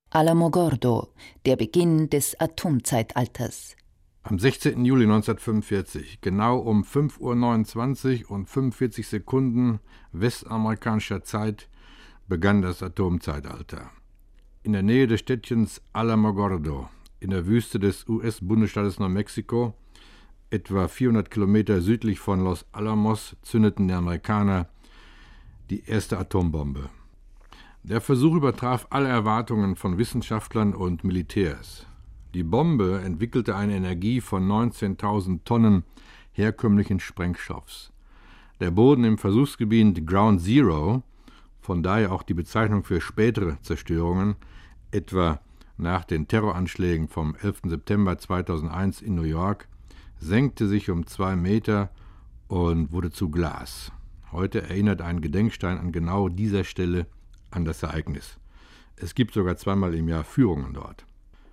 Alamogordo, der Beginn des Atomzeitalters. Am 16. Juli 1945, genau um 5:29 Uhr und 45 Sekunden westamerikanischer Zeit, begann das Atomzeitalter. In der Nähe des Städtchens Alamogordo, in der Wüste des US-Bundesstaates New Mexico, etwa 400 Kilometer südlich von Los Alamos, zündeten die Amerikaner die erste Atombombe. Der Versuch übertraf alle Erwartungen von Wissenschaftlern und Militärs. Die Bombe entwickelte eine Energie von 19.000 Tonnen herkömmlichen Sprengstoffs. Der Boden im Versuchsgebiet Ground Zero, von daher auch die Bezeichnung für spätere Zerstörungen, etwa nach den Terroranschlägen vom 11. September 2001 in New York, senkte sich um 2 Meter und wurde zu Glas. Heute erinnert ein Gedenkstein an genau dieser Stelle an das Ereignis. Es gibt sogar zweimal im Jahr Führungen dort.